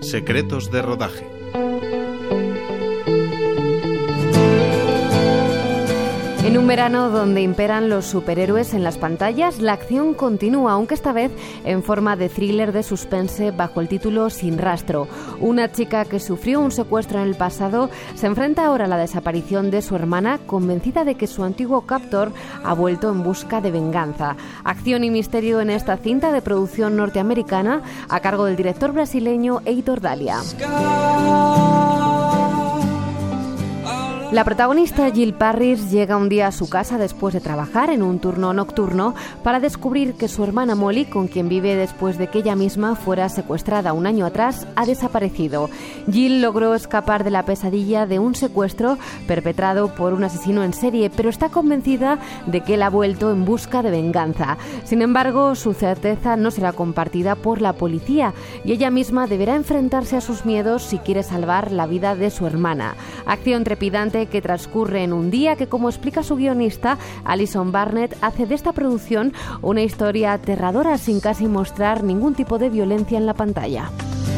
Secretos de rodaje. En un verano donde imperan los superhéroes en las pantallas, la acción continúa, aunque esta vez en forma de thriller de suspense bajo el título Sin rastro. Una chica que sufrió un secuestro en el pasado se enfrenta ahora a la desaparición de su hermana, convencida de que su antiguo captor ha vuelto en busca de venganza. Acción y misterio en esta cinta de producción norteamericana a cargo del director brasileño Heitor Dalia. La protagonista Jill Parris llega un día a su casa después de trabajar en un turno nocturno para descubrir que su hermana Molly, con quien vive después de que ella misma fuera secuestrada un año atrás, ha desaparecido. Jill logró escapar de la pesadilla de un secuestro perpetrado por un asesino en serie, pero está convencida de que él ha vuelto en busca de venganza. Sin embargo, su certeza no será compartida por la policía y ella misma deberá enfrentarse a sus miedos si quiere salvar la vida de su hermana. Acción trepidante que transcurre en un día que, como explica su guionista, Alison Barnett, hace de esta producción una historia aterradora sin casi mostrar ningún tipo de violencia en la pantalla.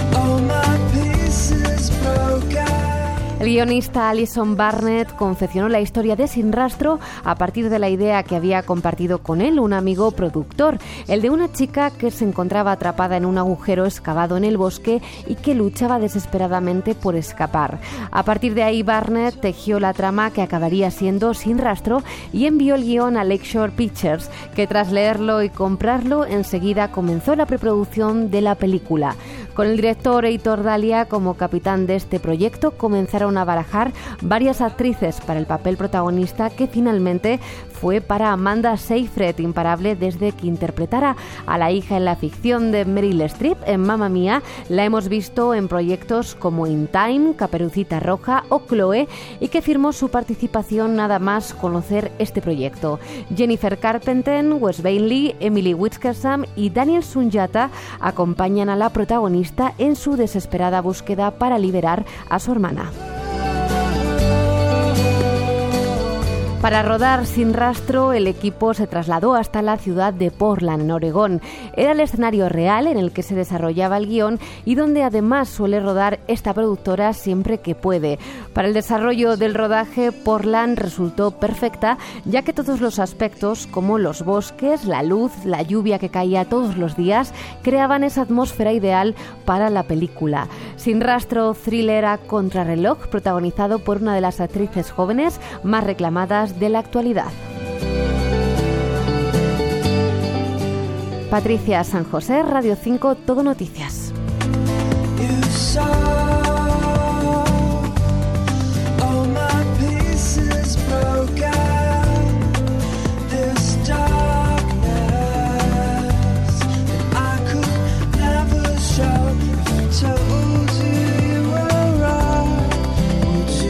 El guionista Alison Barnett confeccionó la historia de Sin rastro a partir de la idea que había compartido con él un amigo productor, el de una chica que se encontraba atrapada en un agujero excavado en el bosque y que luchaba desesperadamente por escapar. A partir de ahí, Barnett tejió la trama que acabaría siendo Sin rastro y envió el guión a Lakeshore Pictures, que tras leerlo y comprarlo enseguida comenzó la preproducción de la película. Con el director Heitor Dalia como capitán de este proyecto comenzaron a barajar varias actrices para el papel protagonista, que finalmente fue para Amanda Seyfried, imparable desde que interpretara a la hija en la ficción de Meryl Streep en Mamma Mía. La hemos visto en proyectos como In Time, Caperucita Roja o Chloe, y que firmó su participación nada más conocer este proyecto. Jennifer Carpenter, Wes Bailey, Emily Wickersham y Daniel Sunjata acompañan a la protagonista en su desesperada búsqueda para liberar a su hermana. Para rodar Sin rastro, el equipo se trasladó hasta la ciudad de Portland, en Oregón. Era el escenario real en el que se desarrollaba el guión y donde además suele rodar esta productora siempre que puede. Para el desarrollo del rodaje, Portland resultó perfecta, ya que todos los aspectos, como los bosques, la luz, la lluvia que caía todos los días, creaban esa atmósfera ideal para la película. Sin rastro, thriller a contrarreloj, protagonizado por una de las actrices jóvenes más reclamadas de la actualidad. Patricia San José, Radio 5, Todo Noticias.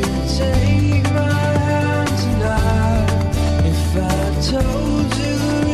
Told you